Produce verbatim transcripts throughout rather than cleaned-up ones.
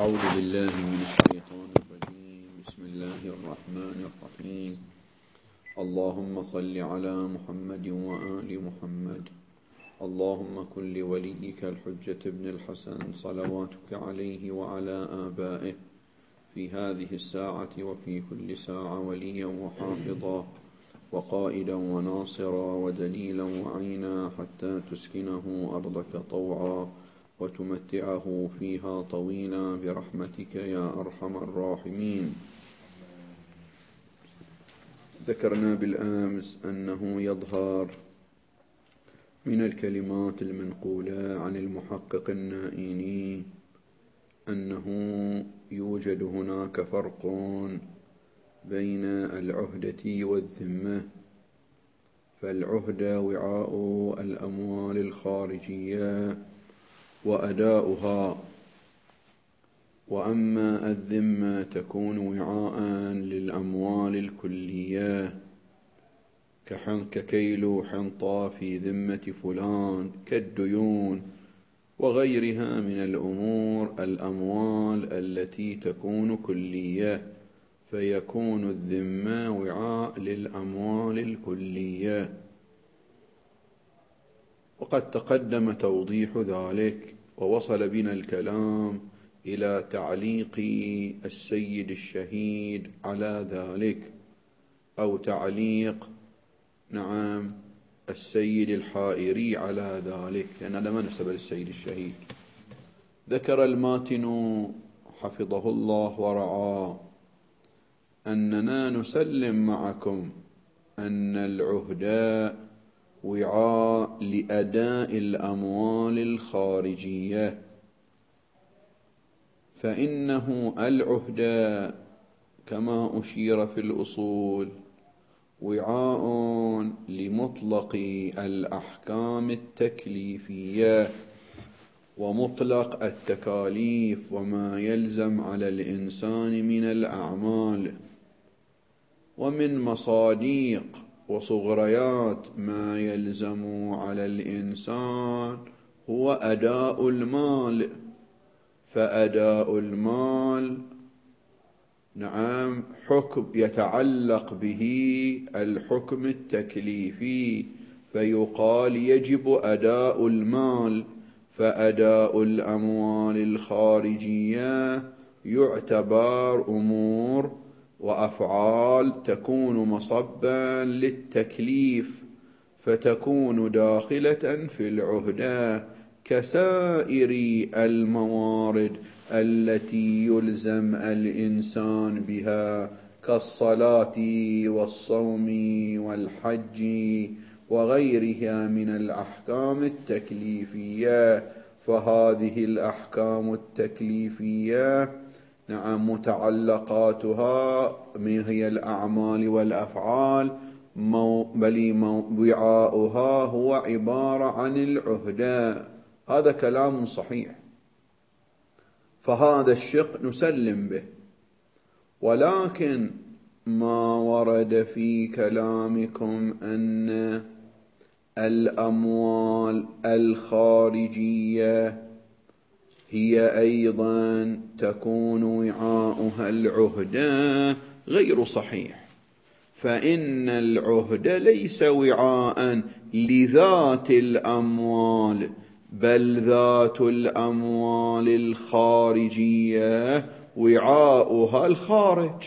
أعوذ بالله من الشيطان الرجيم. بسم الله الرحمن الرحيم. اللهم صل على محمد وآل محمد. اللهم كن لوليك الحجة ابن الحسن صلواتك عليه وعلى آبائه في هذه الساعة وفي كل ساعة وليا وحافظا وقائدا وناصرا ودليلا وعينا حتى تسكنه أرضك طوعا وتمتعه فيها طويلا برحمتك يا أرحم الراحمين. ذكرنا بالأمس أنه يظهر من الكلمات المنقولة عن المحقق النائيني أنه يوجد هناك فرق بين العهدة والذمة، فالعهدة وعاء الأموال الخارجية وأداؤها، وأما الذمة تكون وعاء للأموال الكلية ككيل حنطة في ذمة فلان كالديون وغيرها من الأمور الأموال التي تكون كلية، فيكون الذمة وعاء للأموال الكلية. وقد تقدم توضيح ذلك، ووصل بنا الكلام إلى تعليق السيد الشهيد على ذلك، أو تعليق نعم السيد الحائري على ذلك، لأن هذا ما نسب للسيد الشهيد. ذكر الماتن حفظه الله ورعاه أننا نسلم معكم أن العهدة وعاء لأداء الأموال الخارجية، فإنه العهدة كما أشير في الأصول وعاء لمطلق الأحكام التكليفية ومطلق التكاليف وما يلزم على الإنسان من الأعمال، ومن مصاديق وصغريات ما يلزم على الإنسان هو أداء المال. فأداء المال نعم حكم يتعلق به الحكم التكليفي، فيقال يجب أداء المال. فأداء الأموال الخارجية يعتبر أمور وأفعال تكون مصبا للتكليف، فتكون داخلة في العهدة كسائر الموارد التي يلزم الإنسان بها كالصلاة والصوم والحج وغيرها من الأحكام التكليفية. فهذه الأحكام التكليفية نعم متعلقاتها من هي الأعمال والأفعال، بل وعاؤها هو عبارة عن العهدة. هذا كلام صحيح، فهذا الشق نسلم به. ولكن ما ورد في كلامكم أن الأموال الخارجية هي أيضا تكون وعاؤها العهدة غير صحيح، فإن العهدة ليس وعاء لذات الأموال، بل ذات الأموال الخارجية وعاؤها الخارج،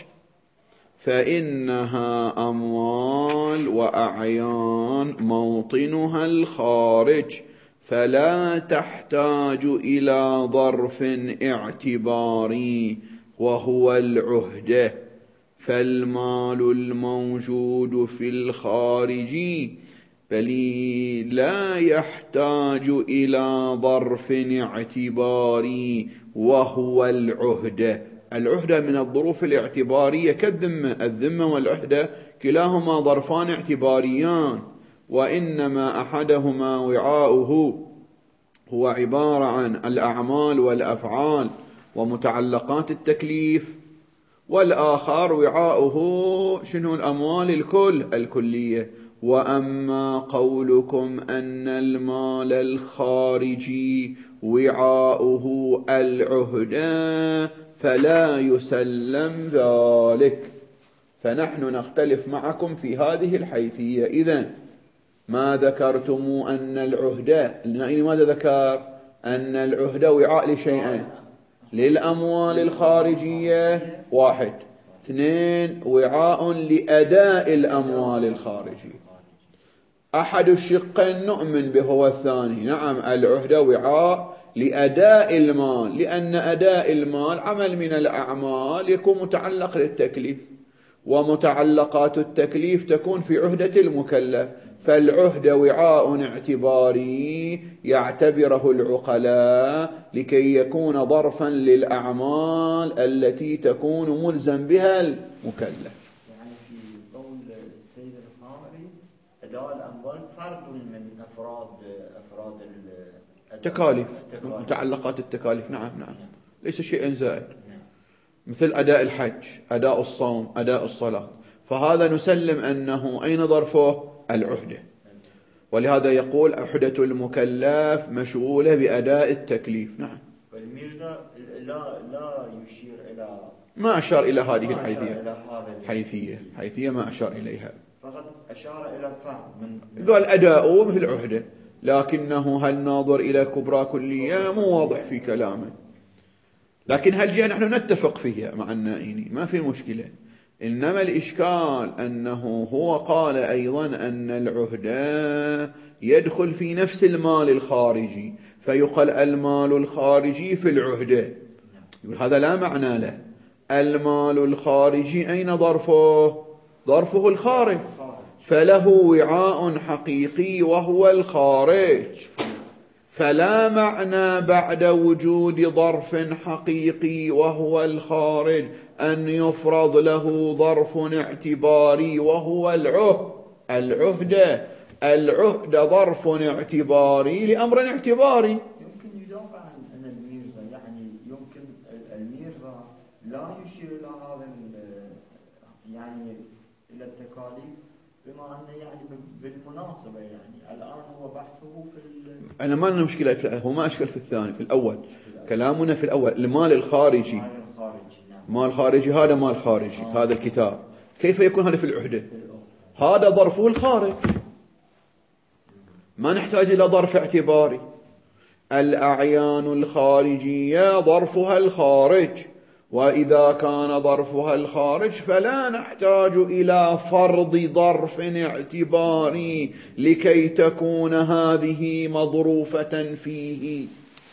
فإنها أموال وأعيان موطنها الخارج، فلا تحتاج إلى ظرف اعتباري وهو العهدة. فالمال الموجود في الخارج بل لا يحتاج إلى ظرف اعتباري وهو العهدة. العهدة من الظروف الاعتبارية كالذمة، الذمة والعهدة كلاهما ظرفان اعتباريان، وإنما أحدهما وعاؤه هو عبارة عن الأعمال والأفعال ومتعلقات التكليف، والآخر وعاؤه شنو الأموال الكل الكلية. وأما قولكم أن المال الخارجي وعاؤه العهدة فلا يسلم ذلك، فنحن نختلف معكم في هذه الحيثية. إذن ما ذكرتم أن العهدة، لماذا ذكر أن العهدة وعاء لشيئين؟ للأموال الخارجية واحد، اثنين وعاء لأداء الأموال الخارجية. أحد الشقين نؤمن به هو الثاني، نعم العهدة وعاء لأداء المال، لأن أداء المال عمل من الأعمال يكون متعلق للتكليف، ومتعلقات التكليف تكون في عهدة المكلف، فالعهدة وعاء اعتباري يعتبره العقلاء لكي يكون ظرفا للأعمال التي تكون ملزم بها المكلف. يعني في قول السيد الخامري أداء الأموال فرد من أفراد أفراد التكاليف، متعلقات التكاليف، نعم نعم ليس شيء زائد، مثل أداء الحج، أداء الصوم، أداء الصلاة، فهذا نسلم أنه أين ظرفه؟ العهدة. ولهذا يقول عهدة المكلف مشغولة بأداء التكليف. نعم. والميرزا لا لا يشير إلى، ما أشار إلى هذه الحيثية، حيثية حيثية ما أشار إليها، فقط أشار إلى فهم من قال أداؤه مثل عهدة، لكنه هل ناظر إلى كبرى كلية مو واضح في كلامه. لكن هل جاء نحن نتفق فيها مع النائيني ما في مشكلة، إنما الإشكال أنه هو قال أيضا أن العهدة يدخل في نفس المال الخارجي، فيقال المال الخارجي في العهدة، يقول هذا لا معنى له. المال الخارجي أين ظرفه؟ ظرفه الخارج، فله وعاء حقيقي وهو الخارج، فلا معنى بعد وجود ظرف حقيقي وهو الخارج أن يفرض له ظرف اعتباري وهو العهد العهدة العهدة ظرف اعتباري لأمر اعتباري. يمكن يدافع عن الميرزا، يعني يمكن الميرزا لا يشير إلى هذا يعني إلى التكاليف، بما أنه يعني بالمناسبة يعني الآن هو بحثه في أنا ما لنا مشكلة في، هو ما أشكل في الثاني، في الأول كلامنا في الأول المال الخارجي، مال خارجي، هذا مال خارجي، هذا الكتاب كيف يكون هذا في العهدة؟ هذا ظرفه الخارج، ما نحتاج إلى ظرف اعتباري. الأعيان الخارجية ظرفها الخارج، وإذا كان ظرفها الخارج فلا نحتاج إلى فرض ظرف اعتباري لكي تكون هذه مظروفة فيه.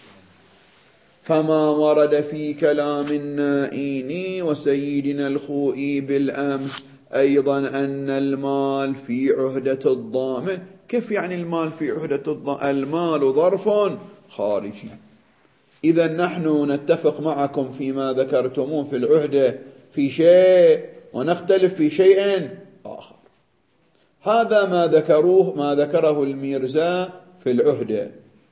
فما ورد في كلام النائيني وسيدنا الخوئي بالأمس أيضا أن المال في عهدة الضامن، كيف يعني المال في عهدة الضامن؟ المال ظرف خارجي. إذا نحن نتفق معكم فيما ذكرتموه في العهدة في شيء ونختلف في شيء آخر، هذا ما ذكروه ما ذكره الميرزا في العهدة.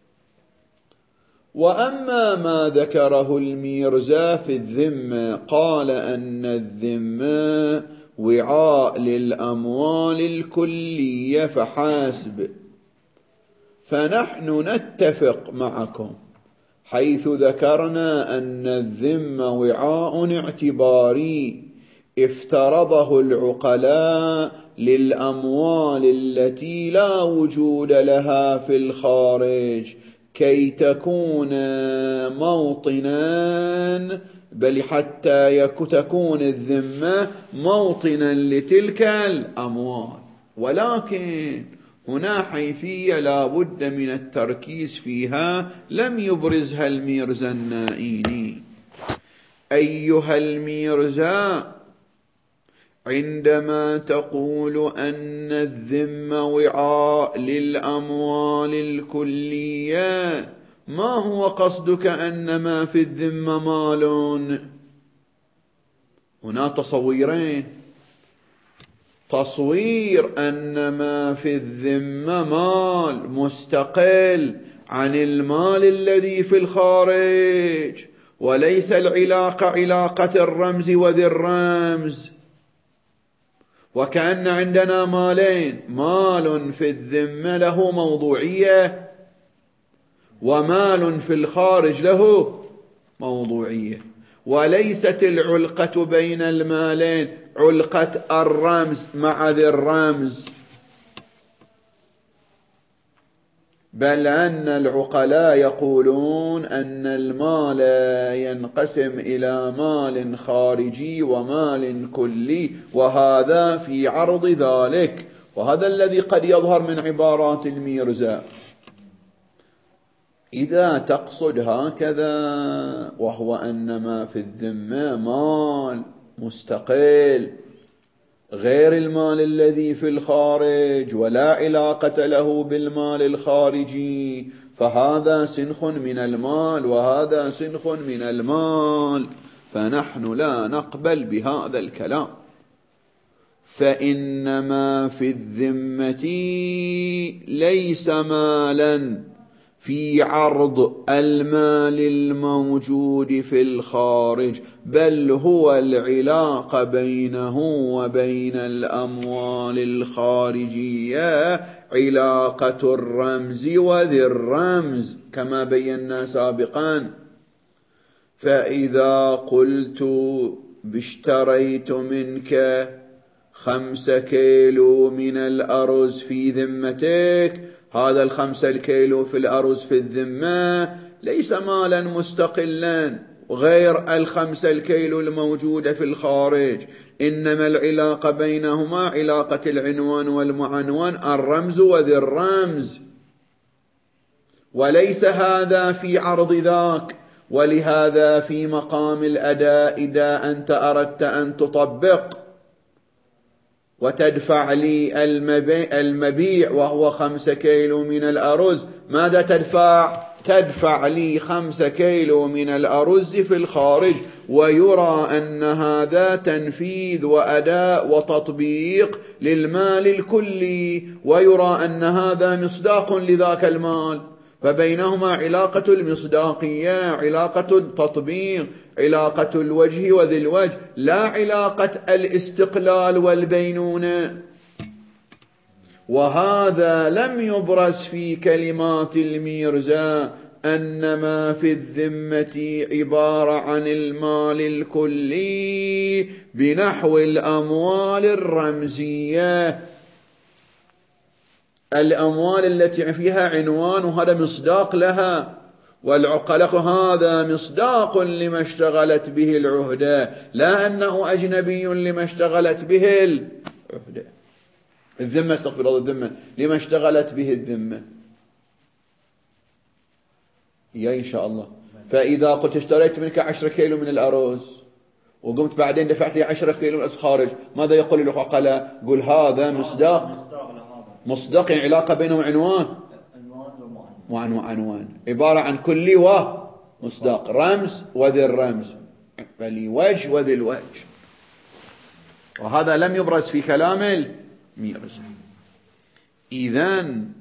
وأما ما ذكره الميرزا في الذمة، قال أن الذمة وعاء للأموال الكلية فحاسب، فنحن نتفق معكم حيث ذكرنا أن الذمة وعاء اعتباري افترضه العقلاء للأموال التي لا وجود لها في الخارج كي تكون موطنا، بل حتى تكون الذمة موطنا لتلك الأموال. ولكن هنا حيثية لا بد من التركيز فيها لم يبرزها الميرزا النائيني. أيها الميرزا، عندما تقول أن الذمة وعاء للأموال الكلية، ما هو قصدك أن ما في الذمة مال؟ هنا تصويرين، تصوير أن ما في الذمة مال مستقل عن المال الذي في الخارج، وليس العلاقة علاقة الرمز وذي الرمز، وكأن عندنا مالين، مال في الذمة له موضوعية، ومال في الخارج له موضوعية. وليست العلقة بين المالين علقة الرمز مع ذي الرمز، بل أن العقلاء يقولون أن المال ينقسم إلى مال خارجي ومال كلي، وهذا في عرض ذلك. وهذا الذي قد يظهر من عبارات الميرزا. إذا تقصد هكذا، وهو أن ما في الذمة مال مستقل غير المال الذي في الخارج ولا علاقة له بالمال الخارجي، فهذا سنخ من المال وهذا سنخ من المال، فنحن لا نقبل بهذا الكلام. فإن ما في الذمة ليس مالا في عرض المال الموجود في الخارج، بل هو العلاقة بينه وبين الأموال الخارجية علاقة الرمز وذي الرمز كما بينا سابقا. فإذا قلت باشتريت منك خمسة كيلو من الأرز في ذمتك، هذا الخمسة الكيلو في الأرز في الذمة ليس مالا مستقلا غير الخمسة الكيلو الموجودة في الخارج، إنما العلاقة بينهما علاقة العنوان والمعنون، الرمز وذي الرمز، وليس هذا في عرض ذاك. ولهذا في مقام الأداء إذا أنت أردت أن تطبق وتدفع لي المبيع وهو خمسة كيلو من الأرز، ماذا تدفع؟ تدفع لي خمسة كيلو من الأرز في الخارج، ويرى أن هذا تنفيذ وأداء وتطبيق للمال الكلي، ويرى أن هذا مصداق لذاك المال، فبينهما علاقة المصداقية، علاقة التطبيق، علاقة الوجه وذي الوجه، لا علاقة الاستقلال والبينونة. وهذا لم يبرز في كلمات الميرزا، أن ما في الذمة عبارة عن المال الكلي بنحو الأموال الرمزية، الأموال التي فيها عنوان وهذا مصداق لها، والعقلق هذا مصداق لما اشتغلت به العهدة، لا أنه أجنبي لما اشتغلت به العهدة الذمة استغفر الله الذمة لما اشتغلت به الذمة. يا إن شاء الله. فإذا قلت اشتريت منك عشرة كيلو من الأرز وقمت بعدين دفعت لي عشرة كيلو من الأرز خارج، ماذا يقول العقلاء؟ قل هذا مصداق، مصداق علاقة بينهم عنوان وعنوان، عبارة عن كلي ومصداق، رمز وذي الرمز، فلي وجه وذي الوجه. وهذا لم يبرز في كلام الميرزا. إذن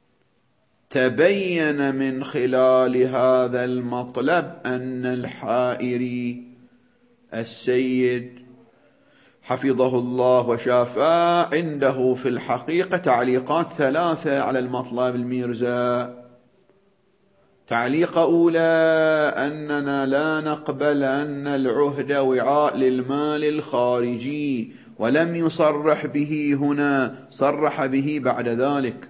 تبين من خلال هذا المطلب أن الحائري السيد حفظه الله وشافاه عنده في الحقيقة تعليقات ثلاثة على المطلب الميرزا. تعليق أولى أننا لا نقبل أن العهد وعاء للمال الخارجي، ولم يصرح به هنا، صرح به بعد ذلك.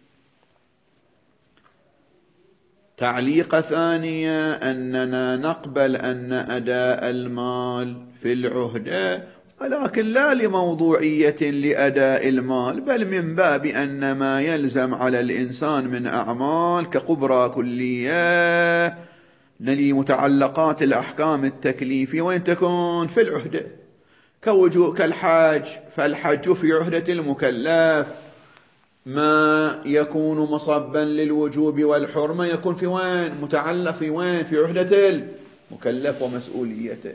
تعليق ثانية أننا نقبل أن أداء المال في العهد، ولكن لا لموضوعية لأداء المال، بل من باب أن ما يلزم على الإنسان من أعمال كقبرى كلية نلي متعلقات الأحكام التكليفية وين تكون في العهدة، كوجوه كالحج، فالحج في عهدة المكلف، ما يكون مصبا للوجوب والحرمة يكون في وين؟ متعلق في وين؟ في عهدة المكلف ومسؤوليته.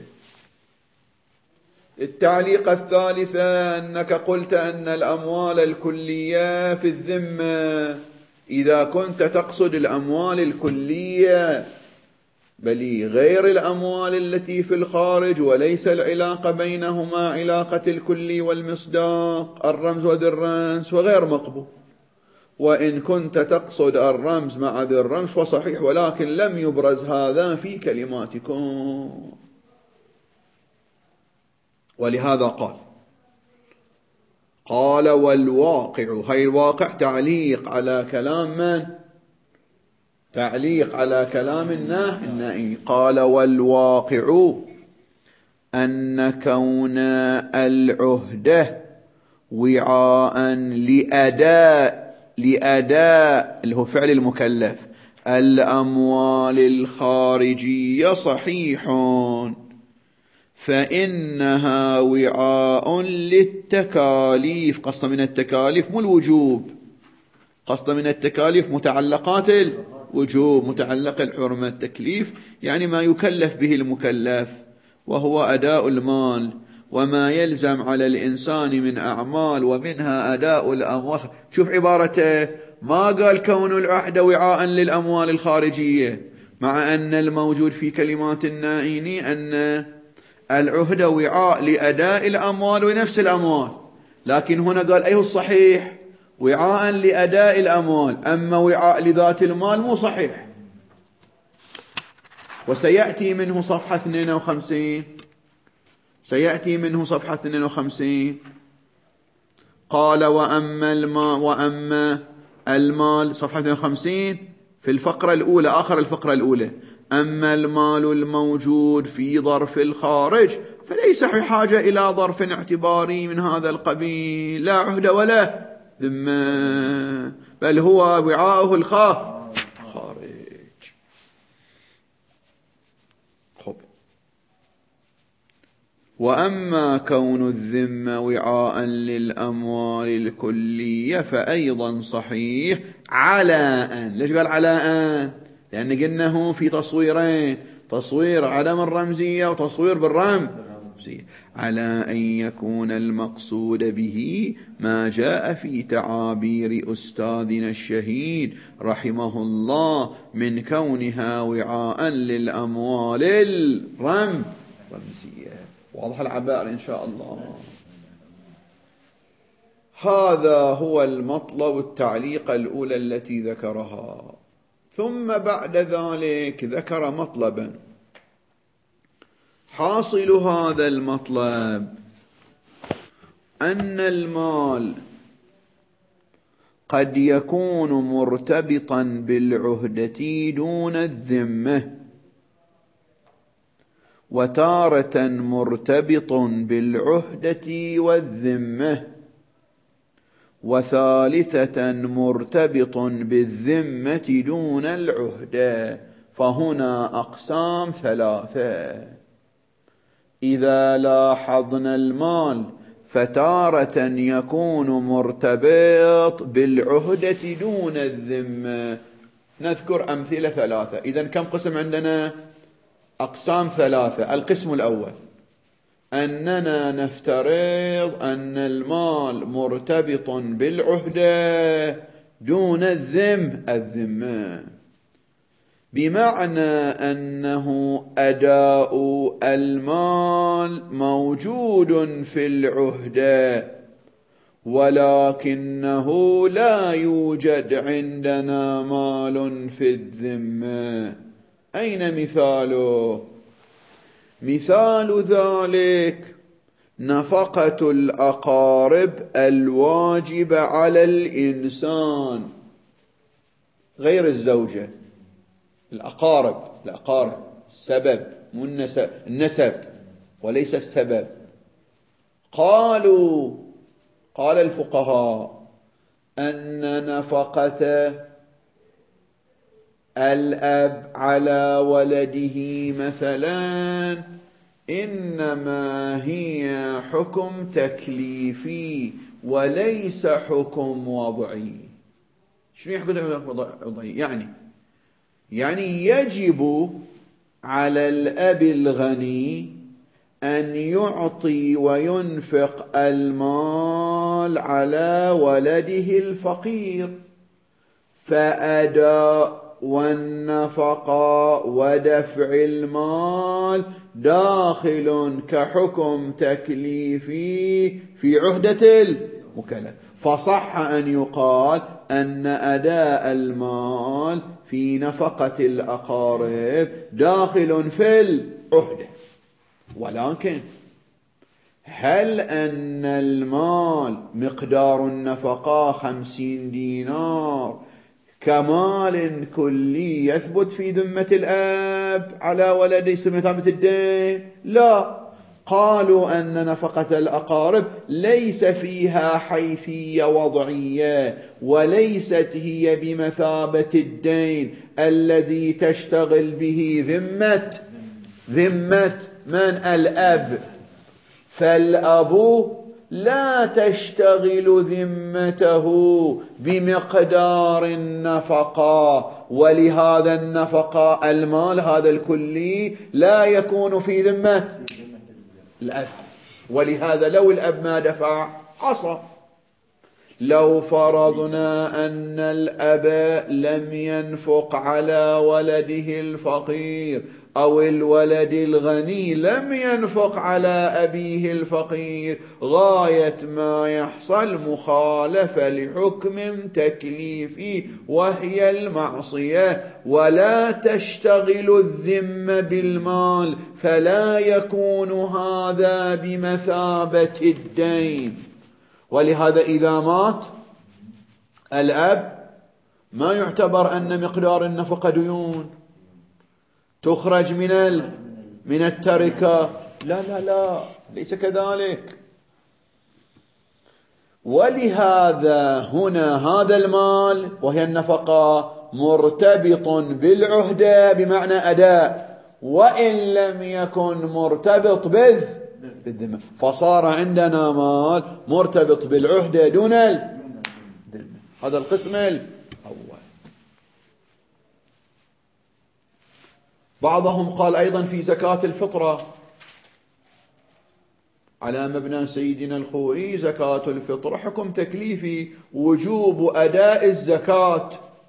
التعليق الثالثة أنك قلت أن الأموال الكلية في الذمة، إذا كنت تقصد الأموال الكلية بل غير الأموال التي في الخارج، وليس العلاقة بينهما علاقة الكلي والمصداق، الرمز وذي الرمز، وغير مقبول. وإن كنت تقصد الرمز مع ذي الرمز فصحيح، ولكن لم يبرز هذا في كلماتكم. ولهذا قال قال والواقع، هاي الواقع تعليق على كلام من؟ تعليق على كلام النائي. قال والواقع أن كون العهدة وعاء لأداء لأداء اللي هو فعل المكلف الأموال الخارجية صحيح، فإنها وعاء للتكاليف. قصد من التكاليف مو الوجوب، قصد من التكاليف متعلقات الوجوب، متعلق الحرمة. التكليف يعني ما يكلف به المكلف، وهو أداء المال وما يلزم على الإنسان من أعمال، ومنها أداء الأموال. شوف عبارته، ما قال كون العهد وعاء للأموال الخارجية، مع أن الموجود في كلمات النائيني أن العهد وعاء لأداء الأموال ونفس الأموال، لكن هنا قال أيه الصحيح؟ وعاء لأداء الأموال، أما وعاء لذات المال مو صحيح. وسيأتي منه صفحة اثنين وخمسين، سيأتي منه صفحة اثنين وخمسين. قال وأما المال، وأما المال صفحة اثنين وخمسين في الفقرة الأولى، آخر الفقرة الأولى، أما المال الموجود في ظرف الخارج فليس بحاجة إلى ظرف اعتباري من هذا القبيل، لا عهد ولا ذمة، بل هو وعاءه الخارج. خب. وأما كون الذمة وعاء للأموال الكلية فأيضا صحيح على أن. ليش قال على أن؟ لأن قلناه في تصويرين، تصوير عدم الرمزية وتصوير بالرمز، على أن يكون المقصود به ما جاء في تعابير أستاذنا الشهيد رحمه الله من كونها وعاء للأموال الرمزية. واضح العبارة إن شاء الله. هذا هو المطلب التعليق الأولى التي ذكرها. ثم بعد ذلك ذكر مطلبا. حاصل هذا المطلب أن المال قد يكون مرتبطا بالعهدة دون الذمة، وتارة مرتبط بالعهدة والذمة، وثالثة مرتبط بالذمة دون العهدة. فهنا أقسام ثلاثة. إذا لاحظنا المال فتارة يكون مرتبط بالعهدة دون الذمة. نذكر أمثلة ثلاثة. إذن كم قسم عندنا؟ أقسام ثلاثة. القسم الأول أننا نفترض أن المال مرتبط بالعهدة دون الذم الذمة، بمعنى أنه أداء المال موجود في العهدة، ولكنه لا يوجد عندنا مال في الذمة. أين مثاله؟ مثال ذلك نفقة الأقارب الواجب على الإنسان غير الزوجة. الأقارب، الأقارب السبب مو النسب، النسب وليس السبب. قالوا قال الفقهاء أن نفقة الأب على ولده مثلا إنما هي حكم تكليفي وليس حكم وضعي. شنو حكم وضعي؟ يعني يعني يجب على الأب الغني أن يعطي وينفق المال على ولده الفقير، فأداء والنفقة ودفع المال داخل كحكم تكليفي في عهدة المكلف، فصح أن يقال أن أداء المال في نفقة الأقارب داخل في العهدة. ولكن هل أن المال مقدار النفقة خمسين دينار كمال كلي يثبت في ذمة الأب على ولده بمثابة الدين؟ لا، قالوا أن نفقة الأقارب ليس فيها حيثية وضعية، وليست هي بمثابة الدين الذي تشتغل به ذمة ذمة من؟ الأب. فالأب لا تشتغل ذمته بمقدار النفقة، ولهذا النفقة المال هذا الكلي لا يكون في ذمة الأب، ولهذا لو الأب ما دفع عصى. لو فرضنا أن الأب لم ينفق على ولده الفقير، أو الولد الغني لم ينفق على أبيه الفقير، غاية ما يحصل مخالفة لحكم تكليفي وهي المعصية، ولا تشتغل الذمة بالمال، فلا يكون هذا بمثابة الدين. ولهذا إذا مات الأب ما يعتبر أن مقدار النفقة ديون تخرج من من التركة، لا لا لا، ليس كذلك. ولهذا هنا هذا المال وهي النفقة مرتبط بالعهدة بمعنى أداء، وإن لم يكن مرتبط به بالذمة، فصار عندنا مال مرتبط بالعهدة دون الذمة. هذا القسم الأول. بعضهم قال أيضا في زكاة الفطرة على مبنى سيدنا الخوئي: زكاة الفطرة حكم تكليفي، وجوب أداء الزكاة،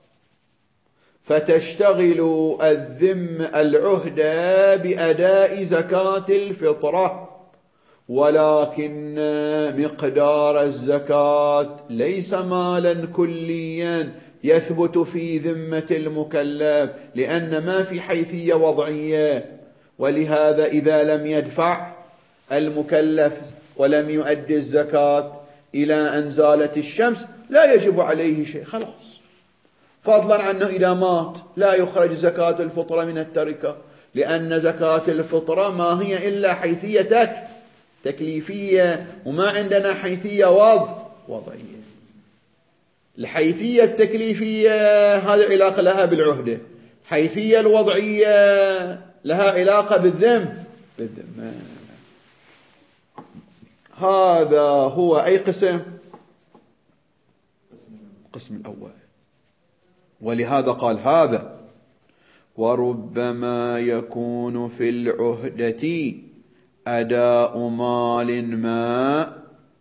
فتشتغل الذم العهدة بأداء زكاة الفطرة، ولكن مقدار الزكاة ليس مالا كليا يثبت في ذمة المكلف، لأن ما في حيثية وضعية. ولهذا إذا لم يدفع المكلف ولم يؤدي الزكاة إلى أن زالت الشمس لا يجب عليه شيء، خلاص. فضلا عنه إذا مات لا يخرج زكاة الفطرة من التركة، لأن زكاة الفطرة ما هي إلا حيثية تكليفية، وما عندنا حيثية وضع وضعية. الحيثية التكليفية هذه علاقة لها بالعهدة، حيثية الوضعية لها علاقة بالذم بالذمة. هذا هو أي قسم؟ القسم الأول. ولهذا قال هذا: وربما يكون في العهدة أداء مال ما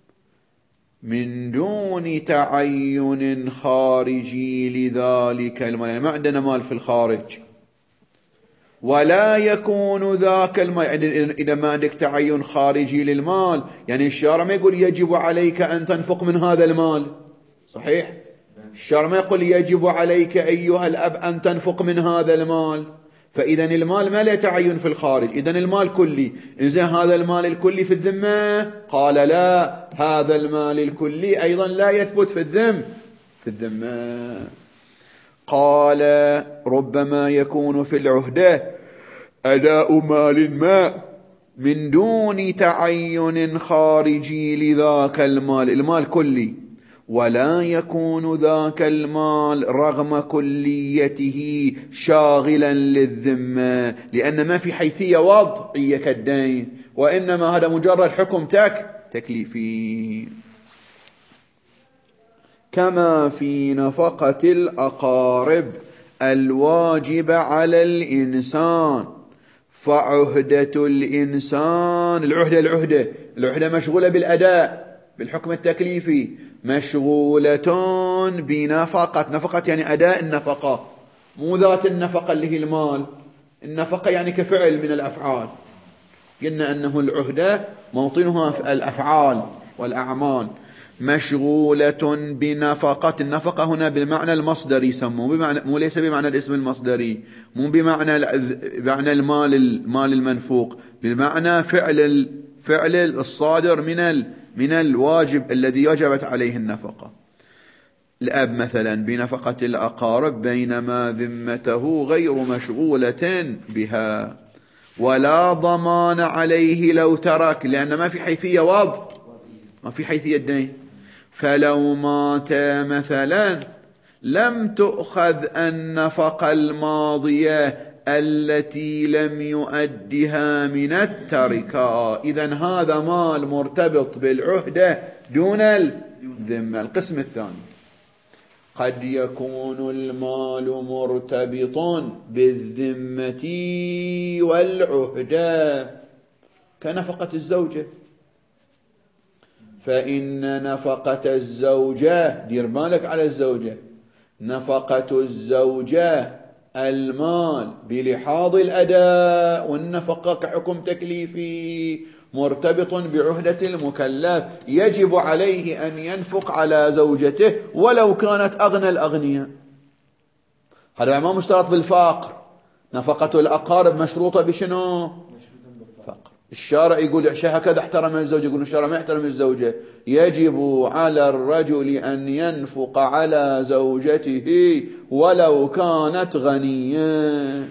من دون تعين خارجي لذلك المال، يعني ما عندنا مال في الخارج، ولا يكون ذاك المال، يعني إذا ما عندك تعين خارجي للمال، يعني الشارع ما يقول يجب عليك أن تنفق من هذا المال، صحيح؟ الشرع ما يقول يجب عليك أيها الأب أن تنفق من هذا المال، فإذا المال ما له تعين في الخارج، إذن المال كلي. إذن هذا المال الكلي في الذمة؟ قال لا، هذا المال الكلي أيضا لا يثبت في الذم في الذمة. قال: ربما يكون في العهدة أداء مال ما من دون تعين خارجي لذاك المال، المال كلي، ولا يكون ذاك المال رغم كليته شاغلا للذمة، لأن ما في حيثية وضعية كالدين، وإنما هذا مجرد حكم تك تكليفي. كما في نفقة الأقارب الواجب على الإنسان، فعهدة الإنسان، العهدة العهدة العهدة مشغولة بالأداء بالحكم التكليفي، مشغولة بنفقة، نفقة يعني أداء النفقة، مو ذات النفقة اللي هي المال. النفقة يعني كفعل من الأفعال، قلنا أنه العهدة موطنها الأفعال والأعمال. مشغولة بنفقة، النفقة هنا بالمعنى المصدري يسموه، بمعنى مو ليس بمعنى الاسم المصدري، مو بمعنى بمعنى المال المال المنفوق، بالمعنى فعل فعل الصادر من من الواجب الذي وجبت عليه النفقة. الأب مثلا بنفقة الأقارب بينما ذمته غير مشغولة بها، ولا ضمان عليه لو ترك، لأن ما في حيثية وضع، ما في حيثية دين. فلو مات مثلا لم تؤخذ النفقة الماضية التي لم يؤدها من التركة. إذن هذا مال مرتبط بالعهدة دون الذمة. القسم الثاني: قد يكون المال مرتبط بالذمة والعهدة كنفقة الزوجة، فإن نفقة الزوجة، دير بالك على الزوجة، نفقة الزوجة المال بلحاظ الأداء، والنفقة كحكم تكليفي مرتبط بعهدة المكلف، يجب عليه أن ينفق على زوجته ولو كانت أغنى الأغنياء. هذا ما مشترط بالفقر. نفقة الأقارب مشروطة بشنو؟ فقر. الشارع يقول هكذا احترم الزوجة، يقول الشارع ما يحترم الزوجة. يجب على الرجل أن ينفق على زوجته ولو كانت غنية.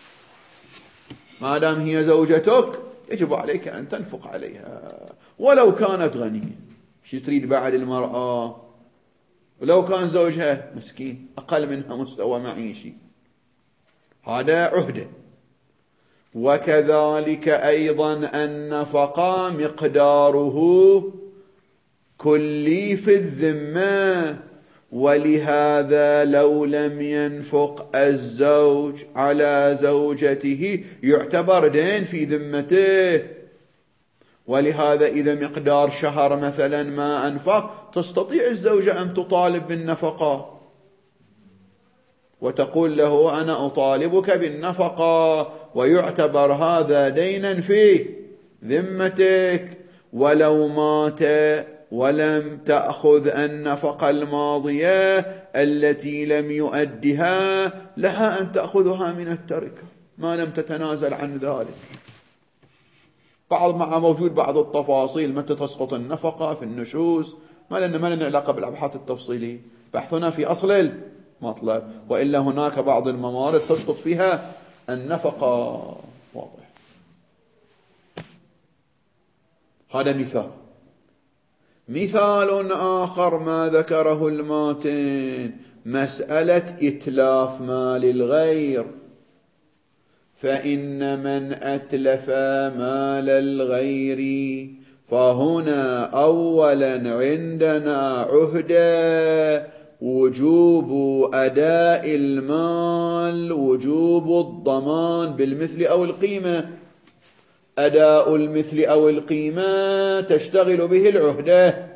ما دام هي زوجتك يجب عليك أن تنفق عليها ولو كانت غنية. شو تريد بعد المرأة؟ ولو كان زوجها مسكين أقل منها مستوى معيشي، هذا عهده. وكذلك أيضا النفقة مقداره كلي في الذمة، ولهذا لو لم ينفق الزوج على زوجته يعتبر دين في ذمته. ولهذا إذا مقدار شهر مثلا ما أنفق، تستطيع الزوجة أن تطالب بالنفقة وتقول له أنا أطالبك بالنفقة، ويعتبر هذا دينا في ذمتك. ولو مات ولم تأخذ النفقة الماضية التي لم يؤدها، لها أن تأخذها من التركة ما لم تتنازل عن ذلك. بعض مع موجود بعض التفاصيل متى تسقط النفقة في النشوز، ما لنا ما لنا علاقة بالأبحاث التفصيلية، بحثنا في أصل المطلب. وإلا هناك بعض الموارد تسقط فيها النفقة، واضح. هذا مثال. مثال آخر ما ذكره الماتن مسألة إتلاف مال الغير. فإن من أتلف مال الغير فهنا أولا عندنا عهدة وجوب أداء المال، وجوب الضمان بالمثل أو القيمة. أداء المثل أو القيمة تشتغل به العهدة.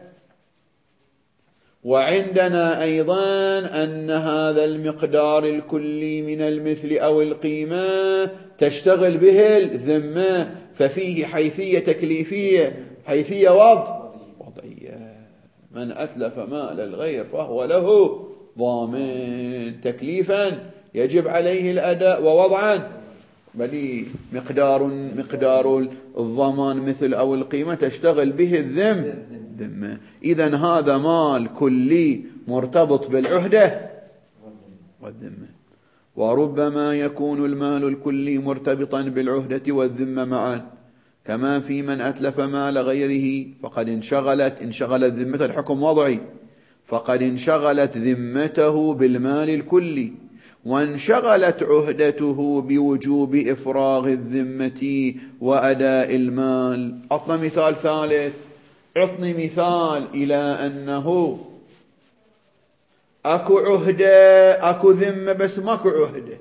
وعندنا أيضا أن هذا المقدار الكلي من المثل أو القيمة تشتغل به الذمة، ففيه حيثية تكليفية، حيثية وضع وضعية. من أتلف مال الغير فهو له ضامن، تكليفا يجب عليه الأداء، ووضعا بل مقدار مقدار الضمان مثل أو القيمة تشتغل به الذم ذمة. إذن هذا مال كلي مرتبط بالعهدة والذمة. وربما يكون المال الكلي مرتبطا بالعهدة والذمة معا، كما في من أتلف مال غيره فقد انشغلت انشغلت ذمته، الحكم وضعي، فقد انشغلت ذمته بالمال الكلي، وانشغلت عهدته بوجوب إفراغ الذمة وأداء المال. أعطنا مثال ثالث. أعطني مثال إلى أنه أكو عهدة أكو ذمة بس ماكو عهدة.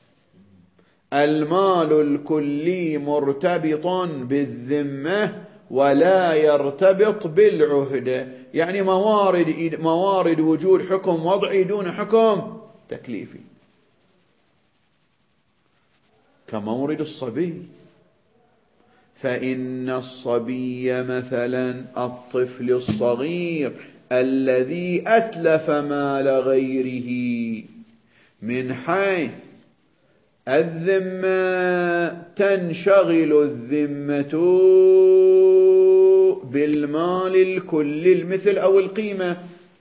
المال الكلي مرتبط بالذمة ولا يرتبط بالعهدة، يعني موارد موارد وجود حكم وضعي دون حكم تكليفي. كمورد الصبي. فإن الصبي مثلا الطفل الصغير الذي أتلف مال غيره من حيث الذمة تنشغل الذمة بالمال الكلي المثل أو القيمة،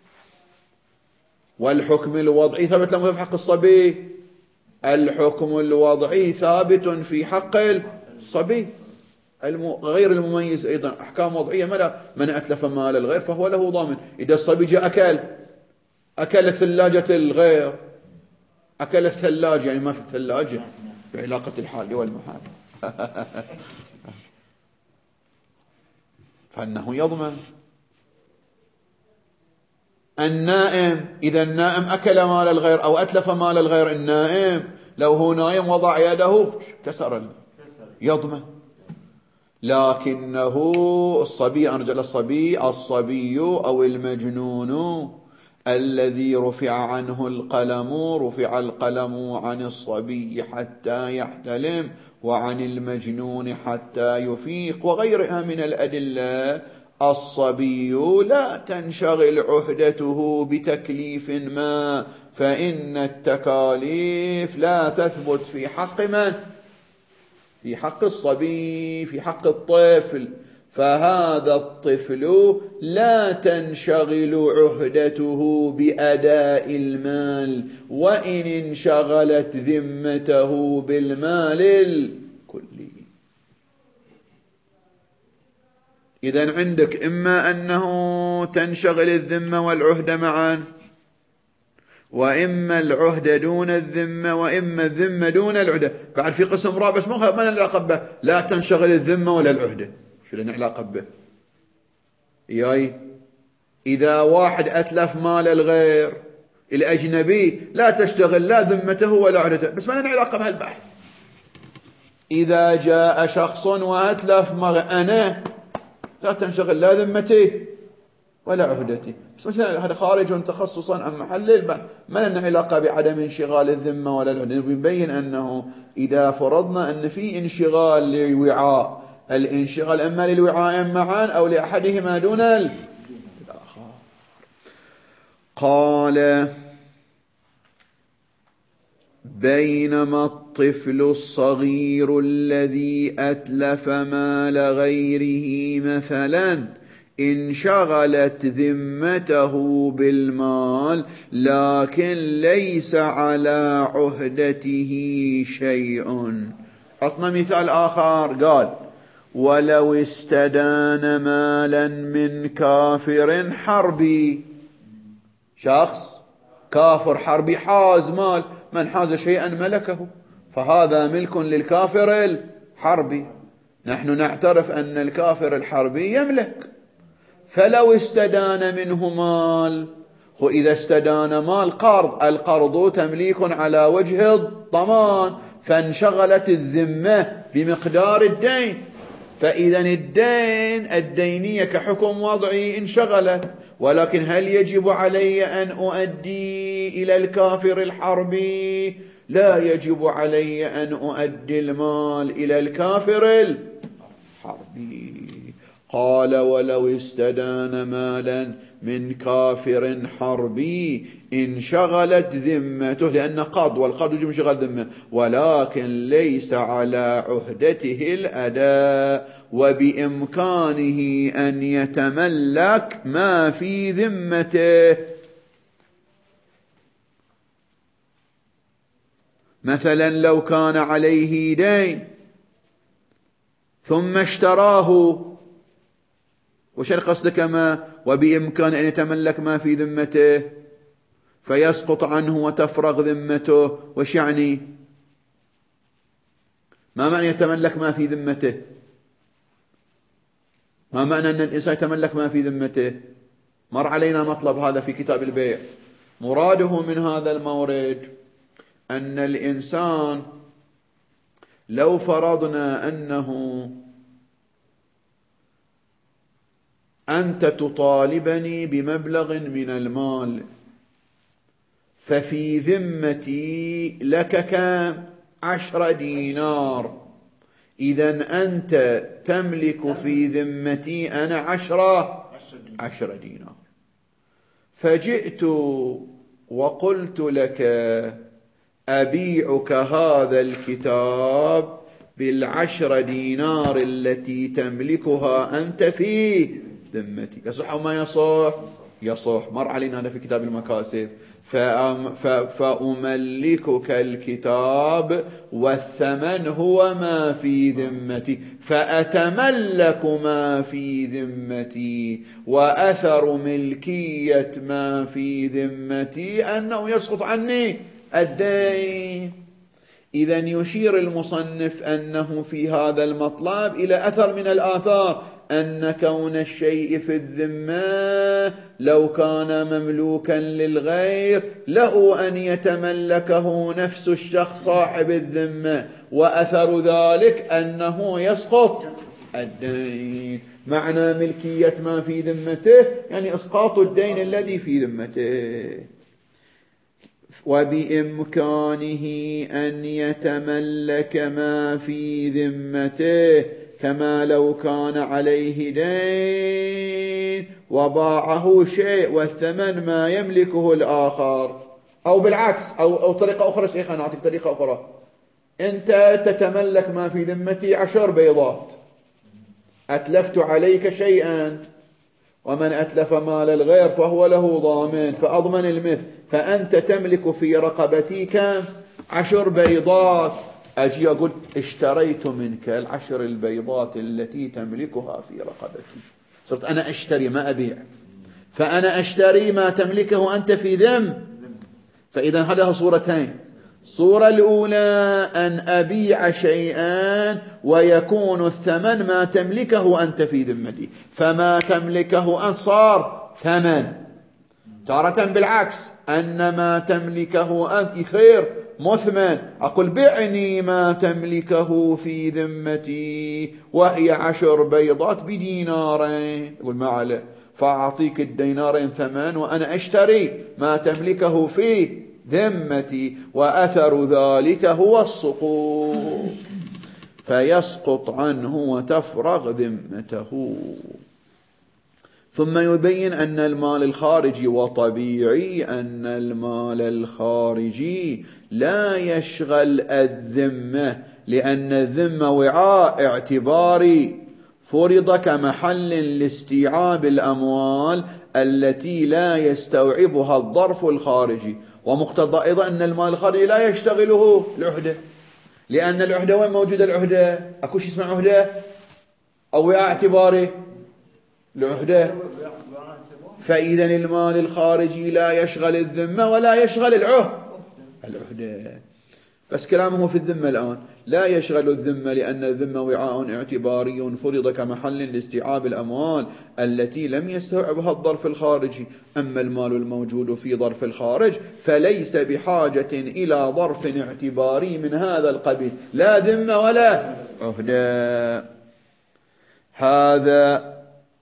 والحكم الوضعي ثابت له في حق الصبي. الحكم الوضعي ثابت في حق الصبي غير المميز أيضا أحكام وضعية. ماذا؟ من أتلف مال الغير فهو له ضامن. إذا الصبي جاء أكل أكل ثلاجة الغير، أكل الثلاجة يعني ما في الثلاجة بعلاقة الحال والمحال فإنه يضمن. النائم إذا النائم أكل مال الغير أو أتلف مال الغير، النائم لو هو نايم وضع يده كسر يضمن. لكنه الصبي، أرجع للصبي، الصبي أو المجنون الذي رفع عنه القلم، رفع القلم عن الصبي حتى يحتلم وعن المجنون حتى يفيق وغيرها من الأدلة. الصبي لا تنشغل عهدته بتكليف ما، فإن التكاليف لا تثبت في حق من؟ في حق الصبي، في حق الطفل. فهذا الطفل لا تنشغل عهدته بأداء المال، وإن انشغلت ذمته بالمال الكلي. إذن عندك إما أنه تنشغل الذمة والعهدة معا، وإما العهدة دون الذمة، وإما الذمة دون العهدة. بعد في قسم رابع بس ما ما العلاقة به، لا تنشغل الذمة ولا العهدة. شو لنا علاقة به؟ ياي إذا واحد أتلف مال الغير الأجنبي لا تشتغل لا ذمته ولا عهدته، بس ما لنا علاقة بهالبحث. إذا جاء شخص وأتلف مال أنا لا تنشغل لا ذمتي ولا عهدتي، بس هذا خارج تخصصا عن محل البحث، ما لنا علاقة بعدم انشغال الذمة ولا العهدة. نبين أنه إذا فرضنا أن في انشغال لوعاء، الانشغال إما للوعاء معا أو لأحدهما دون الآخر. قال: بينما الطفل الصغير الذي أتلف مال غيره مثلا انشغلت ذمته بالمال لكن ليس على عهدته شيء. عطنا مثال آخر، قال: ولو استدان مالا من كافر حربي. شخص كافر حربي حاز مال، من حاز شيئا ملكه، فهذا ملك للكافر الحربي. نحن نعترف أن الكافر الحربي يملك. فلو استدان منه مال، وإذا استدان مال قرض، القرض تمليك على وجه الضمان، فانشغلت الذمة بمقدار الدين، فإذا الدين الدينية كحكم وضعي انشغلت. ولكن هل يجب علي أن أؤدي إلى الكافر الحربي؟ لا يجب علي أن أؤدي المال إلى الكافر الحربي. قال: ولو استدان مالا من كافر حربي انشغلت ذمته، لأن قرض، والقرض يجب انشغال ذمة، ولكن ليس على عهدته الأداء، وبإمكانه أن يتملك ما في ذمته. مثلا لو كان عليه دين ثم اشتراه، وش قصدك ما وبإمكان أن يتملك ما في ذمته فيسقط عنه وتفرغ ذمته؟ وش يعني؟ ما معنى يتملك ما في ذمته؟ ما معنى أن الإنسان يتملك ما في ذمته؟ مر علينا مطلب هذا في كتاب البيع. مراده من هذا المورد أن الإنسان لو فرضنا أنه أنت تطالبني بمبلغ من المال، ففي ذمتي لك كم؟ عشر دينار، إذن أنت تملك في ذمتي أنا عشرة عشر دينار. فجئت وقلت لك أبيعك هذا الكتاب بالعشر دينار التي تملكها أنت في ذمتي. يصح أو ما يصح؟ يصح. مر علينا هذا في كتاب المكاسب. فأملكك الكتاب والثمن هو ما في ذمتي، فأتملك ما في ذمتي، وأثر ملكية ما في ذمتي أنه يسقط عني الدين. إذن يشير المصنف أنه في هذا المطلب إلى أثر من الآثار، أن كون الشيء في الذمة لو كان مملوكا للغير له أن يتملكه نفس الشخص صاحب الذمة، وأثر ذلك أنه يسقط الدين. معنى ملكية ما في ذمته يعني إسقاط الدين الذي في ذمته. وبإمكانه أن يتملك ما في ذمته كما لو كان عليه دين وباعه شيء والثمن ما يملكه الآخر، أو بالعكس، أو, أو طريقة أخرى. شيخ أنا أعطيك طريقة أخرى. أنت تتملك ما في ذمتي عشر بيضات، أتلفت عليك شيئا، ومن أتلف مال الغير فهو له ضامن فأضمن المثل، فأنت تملك في رقبتي كم؟ عشر بيضات. أجي أقول اشتريت منك العشر البيضات التي تملكها في رقبتي. صرت أنا أشتري ما أبيع، فأنا أشتري ما تملكه أنت في ذم. فإذا هذه صورتين. الصورة الأولى أن أبيع شيئا ويكون الثمن ما تملكه أنت في ذمتي، فما تملكه أنت صار ثمن. تارة بالعكس، أن ما تملكه أنت خير مثمن. أقول بعني ما تملكه في ذمتي وهي عشر بيضات بدينارين، يقول ما عليه، فأعطيك الدينارين ثمن وأنا أشتري ما تملكه في ذمتي، وأثر ذلك هو السقوط، فيسقط عنه وتفرغ ذمته. ثم يبين أن المال الخارجي، وطبيعي أن المال الخارجي لا يشغل الذمة، لأن الذمة وعاء اعتباري فرض كمحل لاستيعاب الأموال التي لا يستوعبها الظرف الخارجي. ومقتضى أيضا أن المال الخارجي لا يشتغله العهدة، لأن العهدة وين موجودة؟ العهدة أكو شيء اسمه عهدة أو وعاء اعتباري العهدة. فإذا المال الخارجي لا يشغل الذمة ولا يشغل العهد العهدة. بس كلامه في الذمة الآن، لا يشغل الذمة لأن الذمة وعاء اعتباري فرض كمحل لاستيعاب الأموال التي لم يستوعبها الظرف الخارجي. أما المال الموجود في ظرف الخارج فليس بحاجة إلى ظرف اعتباري من هذا القبيل، لا ذمة ولا عهدة. هذا.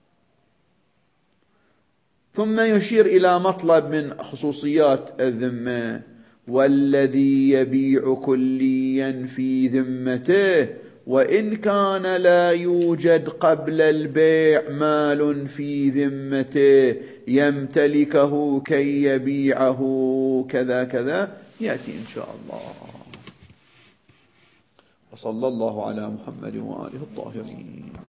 ثم يشير إلى مطلب من خصوصيات الذمة: والذي يبيع كليا في ذمته وإن كان لا يوجد قبل البيع مال في ذمته يمتلكه كي يبيعه كذا كذا، يأتي إن شاء الله. وصلى الله على محمد وآله الطاهرين.